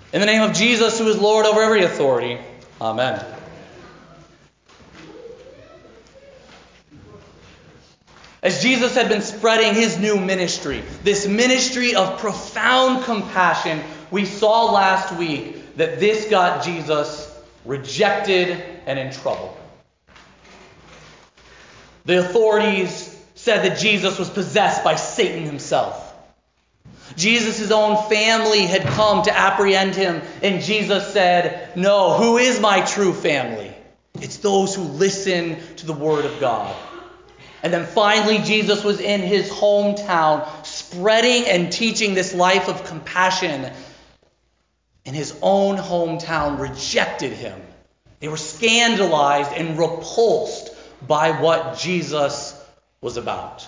In the name of Jesus, who is Lord over every authority. Amen. As Jesus had been spreading his new ministry, this ministry of profound compassion, we saw last week that this got Jesus rejected and in trouble. The authorities said that Jesus was possessed by Satan himself. Jesus' own family had come to apprehend him, and Jesus said, "No, who is my true family? It's those who listen to the word of God." And then finally, Jesus was in his hometown, spreading and teaching this life of compassion. And his own hometown rejected him. They were scandalized and repulsed by what Jesus was about.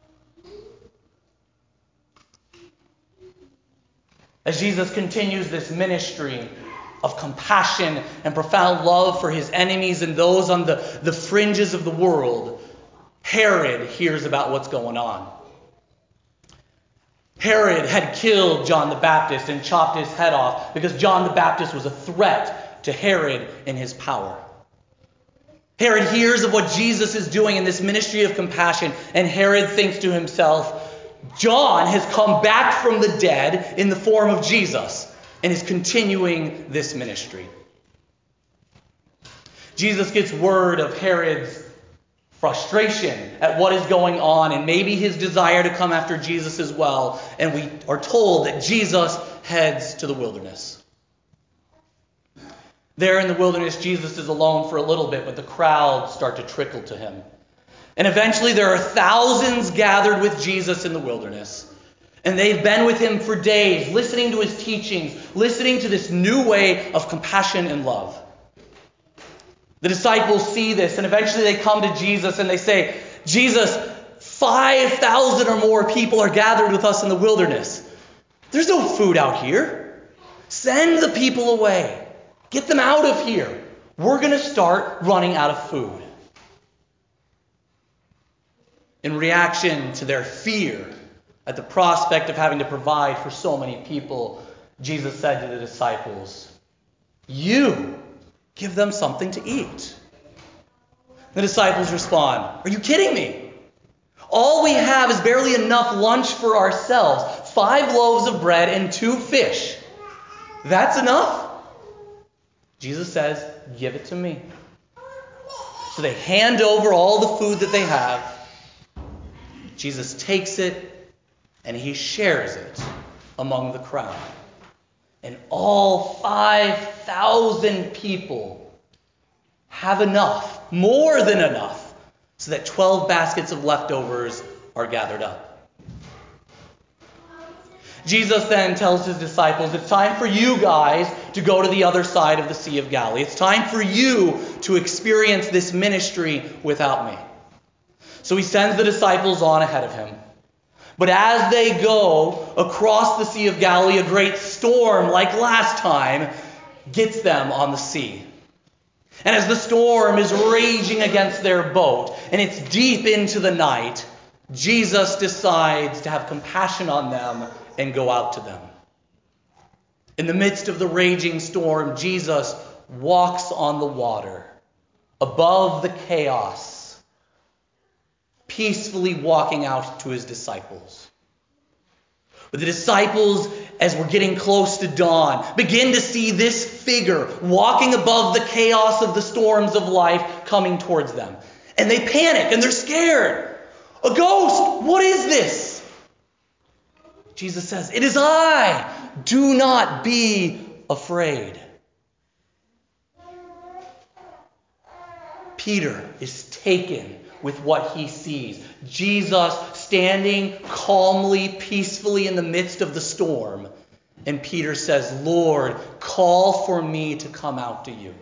As Jesus continues this ministry of compassion and profound love for his enemies and those on the fringes of the world, Herod hears about what's going on. Herod had killed John the Baptist and chopped his head off because John the Baptist was a threat to Herod and his power. Herod hears of what Jesus is doing in this ministry of compassion, and Herod thinks to himself, John has come back from the dead in the form of Jesus and is continuing this ministry. Jesus gets word of Herod's frustration at what is going on and maybe his desire to come after Jesus as well. And we are told that Jesus heads to the wilderness. There in the wilderness, Jesus is alone for a little bit, but the crowds start to trickle to him. And eventually there are thousands gathered with Jesus in the wilderness. And they've been with him for days, listening to his teachings, listening to this new way of compassion and love. The disciples see this, and eventually they come to Jesus and they say, Jesus, 5,000 or more people are gathered with us in the wilderness. There's no food out here. Send the people away. Get them out of here. We're going to start running out of food. In reaction to their fear at the prospect of having to provide for so many people, Jesus said to the disciples, "You give them something to eat." The disciples respond, "Are you kidding me? All we have is barely enough lunch for ourselves. 5 loaves of bread and 2 fish. That's enough?" Jesus says, "Give it to me." So they hand over all the food that they have. Jesus takes it and he shares it among the crowd. And all 5,000 people have enough, more than enough, so that 12 baskets of leftovers are gathered up. Jesus then tells his disciples, it's time for you guys to go to the other side of the Sea of Galilee. It's time for you to experience this ministry without me. So he sends the disciples on ahead of him. But as they go across the Sea of Galilee, a great storm, like last time, gets them on the sea. And as the storm is raging against their boat, and it's deep into the night, Jesus decides to have compassion on them and go out to them. In the midst of the raging storm, Jesus walks on the water, above the chaos, peacefully walking out to his disciples. But the disciples, as we're getting close to dawn, begin to see this figure walking above the chaos of the storms of life coming towards them. And they panic and they're scared. A ghost! What is this? Jesus says, "It is I. Do not be afraid." Peter is taken with what he sees. Jesus standing calmly, peacefully in the midst of the storm. And Peter says, "Lord, call for me to come out to you."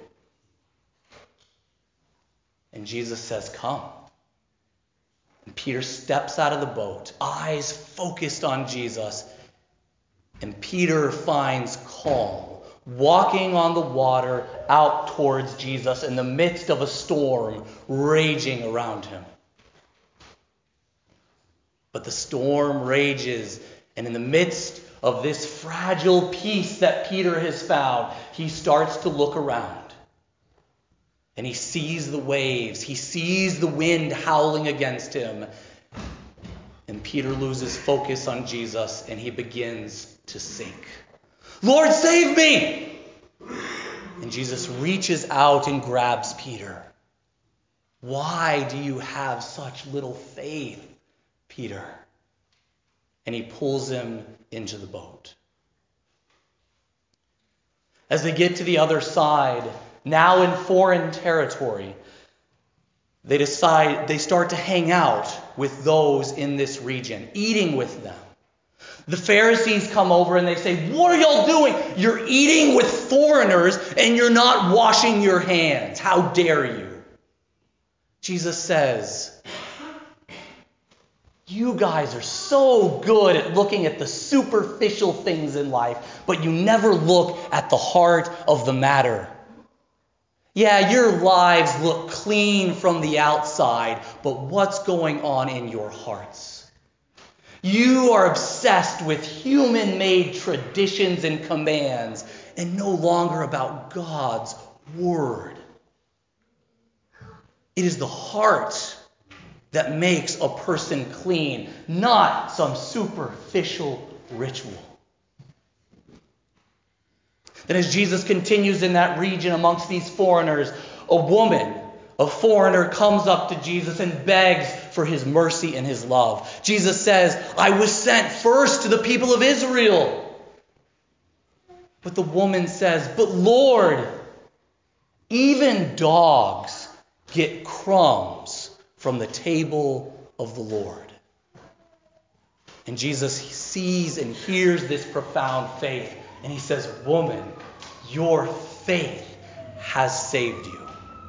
And Jesus says, "Come." And Peter steps out of the boat, eyes focused on Jesus. And Peter finds calm, walking on the water out towards Jesus in the midst of a storm raging around him. But the storm rages, and in the midst of this fragile peace that Peter has found, he starts to look around. And he sees the waves. He sees the wind howling against him. And Peter loses focus on Jesus and he begins to sink. Lord, save me! And Jesus reaches out and grabs Peter. Why do you have such little faith, Peter? And he pulls him into the boat. As they get to the other side, now in foreign territory, they start to hang out with those in this region, eating with them. The Pharisees come over and they say, "What are y'all doing? You're eating with foreigners and you're not washing your hands. How dare you?" Jesus says, "You guys are so good at looking at the superficial things in life, but you never look at the heart of the matter. Yeah, your lives look clean from the outside, but what's going on in your hearts? You are obsessed with human-made traditions and commands and no longer about God's word. It is the heart that makes a person clean, not some superficial ritual." Then as Jesus continues in that region amongst these foreigners, a foreigner comes up to Jesus and begs for his mercy and his love. Jesus says, "I was sent first to the people of Israel." But the woman says, "But Lord, even dogs get crumbs from the table of the Lord." And Jesus sees and hears this profound faith. And he says, "Woman, your faith has saved you."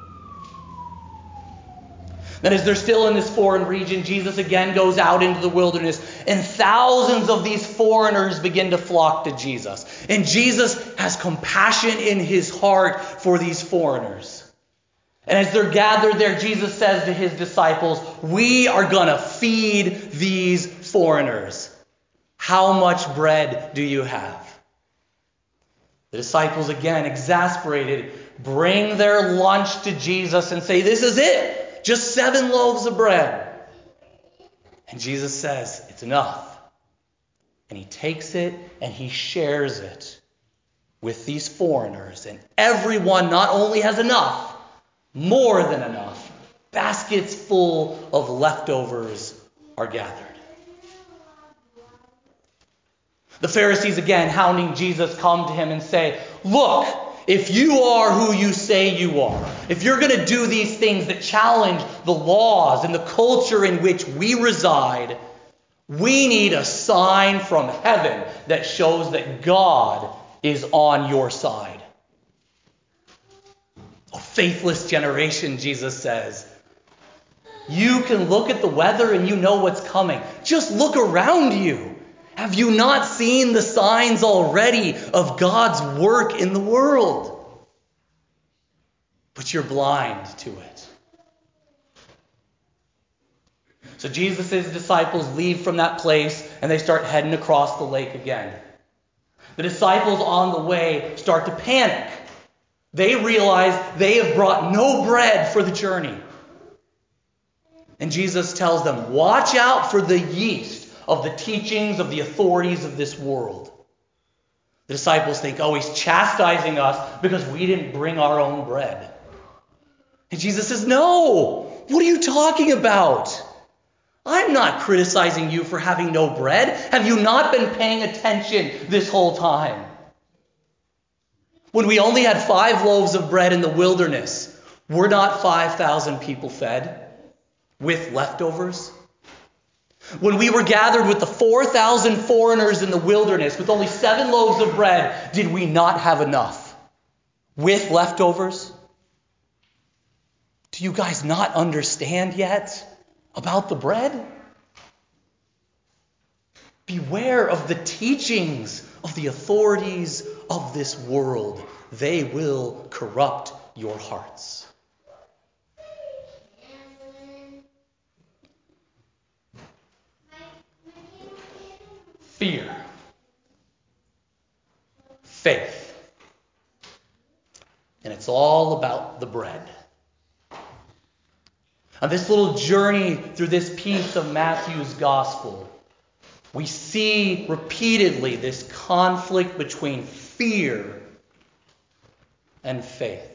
Then as they're still in this foreign region, Jesus again goes out into the wilderness. And thousands of these foreigners begin to flock to Jesus. And Jesus has compassion in his heart for these foreigners. And as they're gathered there, Jesus says to his disciples, "We are going to feed these foreigners. How much bread do you have?" The disciples, again, exasperated, bring their lunch to Jesus and say, "This is it. Just 7 loaves of bread." And Jesus says, "It's enough." And he takes it and he shares it with these foreigners. And everyone not only has enough, more than enough. Baskets full of leftovers are gathered. The Pharisees, again, hounding Jesus, come to him and say, "Look, if you are who you say you are, if you're going to do these things that challenge the laws and the culture in which we reside, we need a sign from heaven that shows that God is on your side." "A faithless generation," Jesus says. "You can look at the weather and you know what's coming. Just look around you. Have you not seen the signs already of God's work in the world? But you're blind to it." So Jesus' disciples leave from that place and they start heading across the lake again. The disciples on the way start to panic. They realize they have brought no bread for the journey. And Jesus tells them, "Watch out for the yeast of the teachings of the authorities of this world." The disciples think, "Oh, he's chastising us because we didn't bring our own bread." And Jesus says, "No, what are you talking about? I'm not criticizing you for having no bread. Have you not been paying attention this whole time? When we only had 5 loaves of bread in the wilderness, were not 5,000 people fed with leftovers? When we were gathered with the 4,000 foreigners in the wilderness with only 7 loaves of bread, did we not have enough with leftovers? Do you guys not understand yet about the bread? Beware of the teachings of the authorities of this world. They will corrupt your hearts." Fear. faith. And it's all about the bread. On this little journey through this piece of Matthew's gospel, we see repeatedly this conflict between fear and faith.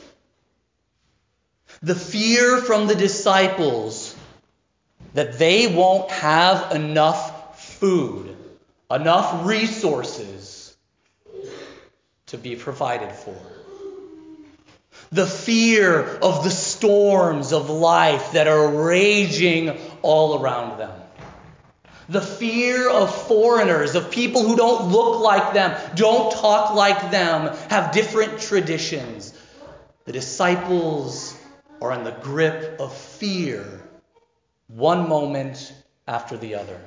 The fear from the disciples that they won't have enough food, enough resources to be provided for. The fear of the storms of life that are raging all around them. The fear of foreigners, of people who don't look like them, don't talk like them, have different traditions. The disciples are in the grip of fear, one moment after the other.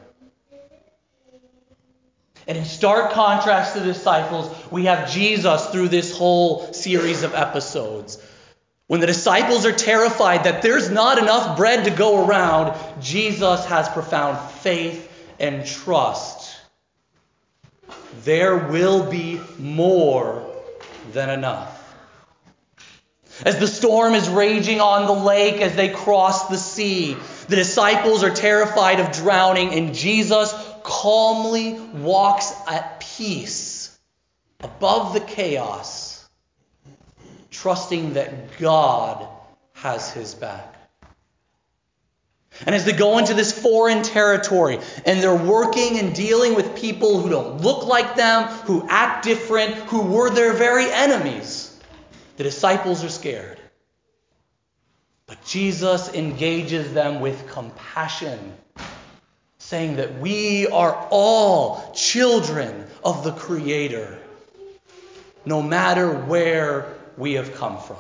And in stark contrast to the disciples, we have Jesus through this whole series of episodes. When the disciples are terrified that there's not enough bread to go around, Jesus has profound faith and trust. There will be more than enough. As the storm is raging on the lake, as they cross the sea, the disciples are terrified of drowning, and Jesus calmly walks at peace above the chaos, trusting that God has his back. And as they go into this foreign territory, and they're working and dealing with people who don't look like them, who act different, who were their very enemies, the disciples are scared. But Jesus engages them with compassion, saying that we are all children of the Creator, no matter where we have come from.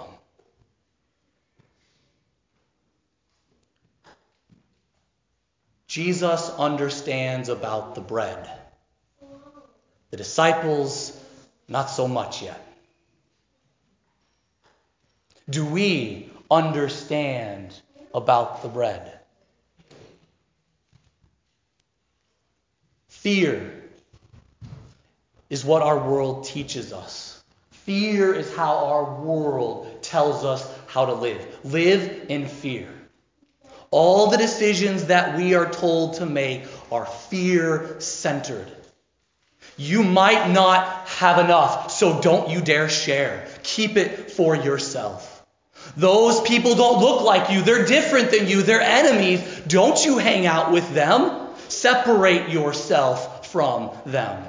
Jesus understands about the bread. The disciples, not so much yet. Do we understand about the bread? Fear is what our world teaches us. Fear is how our world tells us how to live. Live in fear. All the decisions that we are told to make are fear-centered. You might not have enough, so don't you dare share. Keep it for yourself. Those people don't look like you. They're different than you. They're enemies. Don't you hang out with them. Separate yourself from them.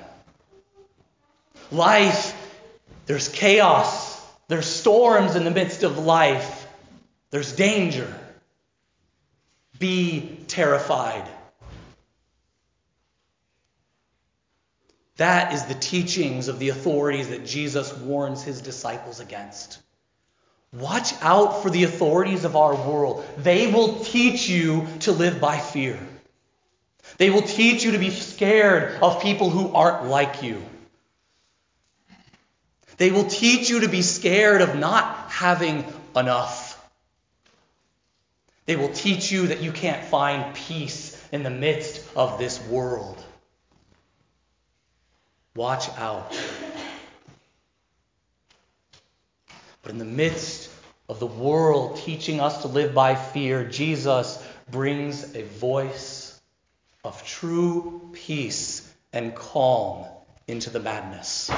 Life, there's chaos. There's storms in the midst of life. There's danger. Be terrified. That is the teachings of the authorities that Jesus warns his disciples against. Watch out for the authorities of our world. They will teach you to live by fear. They will teach you to be scared of people who aren't like you. They will teach you to be scared of not having enough. They will teach you that you can't find peace in the midst of this world. Watch out. But in the midst of the world teaching us to live by fear, Jesus brings a voice of true peace and calm into the madness.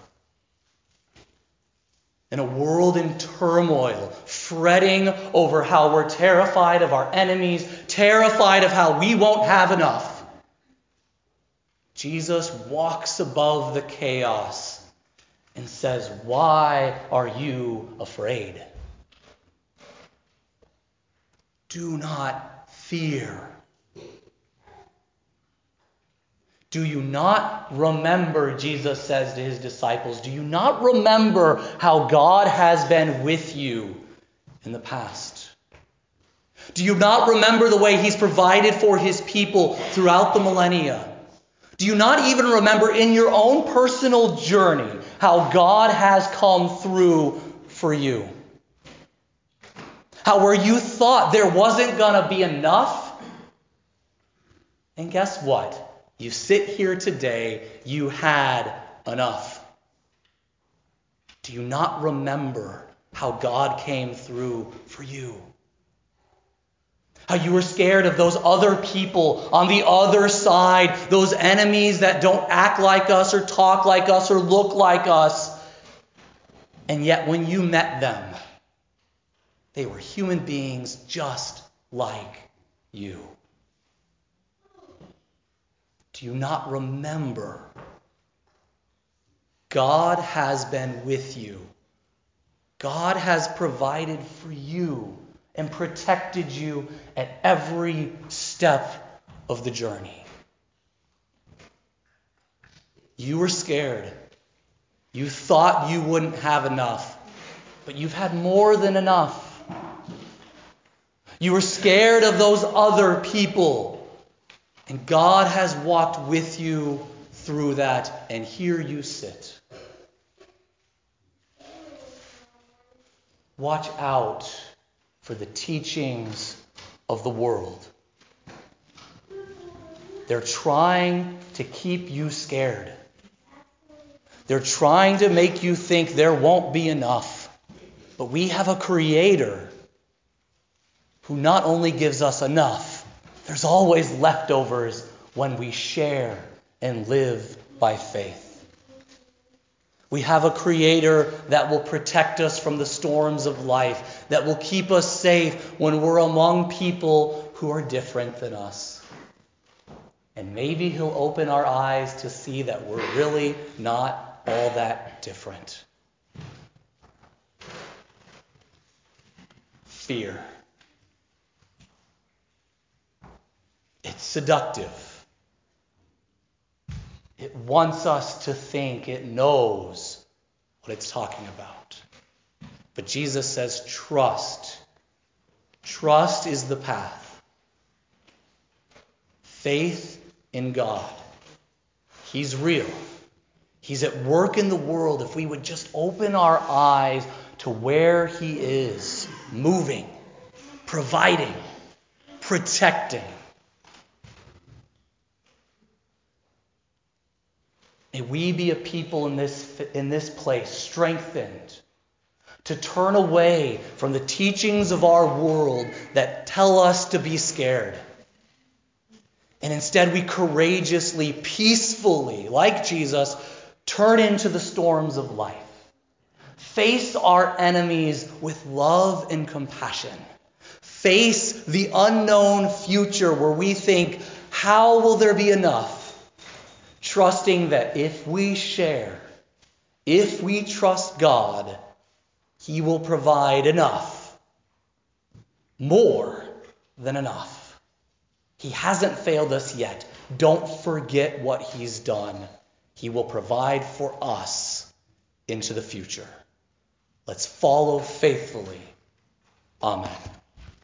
In a world in turmoil, fretting over how we're terrified of our enemies, terrified of how we won't have enough, Jesus walks above the chaos and says, "Why are you afraid? Do not fear." Do you not remember, Jesus says to his disciples, do you not remember how God has been with you in the past? Do you not remember the way he's provided for his people throughout the millennia? Do you not even remember in your own personal journey how God has come through for you? How where you thought there wasn't going to be enough, and guess what? You sit here today, you had enough. Do you not remember how God came through for you? How you were scared of those other people on the other side, those enemies that don't act like us or talk like us or look like us. And yet when you met them, they were human beings just like you. Do you not remember? God has been with you. God has provided for you and protected you at every step of the journey. You were scared. You thought you wouldn't have enough, but you've had more than enough. You were scared of those other people, and God has walked with you through that, and here you sit. Watch out for the teachings of the world. They're trying to keep you scared. They're trying to make you think there won't be enough. But we have a Creator who not only gives us enough, there's always leftovers when we share and live by faith. We have a Creator that will protect us from the storms of life, that will keep us safe when we're among people who are different than us. And maybe He'll open our eyes to see that we're really not all that different. Fear. It's seductive. It wants us to think it knows what it's talking about. But Jesus says, trust. Trust is the path. Faith in God. He's real. He's at work in the world if we would just open our eyes to where He is, moving, providing, protecting. May we be a people in this place strengthened to turn away from the teachings of our world that tell us to be scared. And instead we courageously, peacefully, like Jesus, turn into the storms of life. Face our enemies with love and compassion. Face the unknown future where we think, how will there be enough? Trusting that if we share, if we trust God, He will provide enough. More than enough. He hasn't failed us yet. Don't forget what He's done. He will provide for us into the future. Let's follow faithfully. Amen.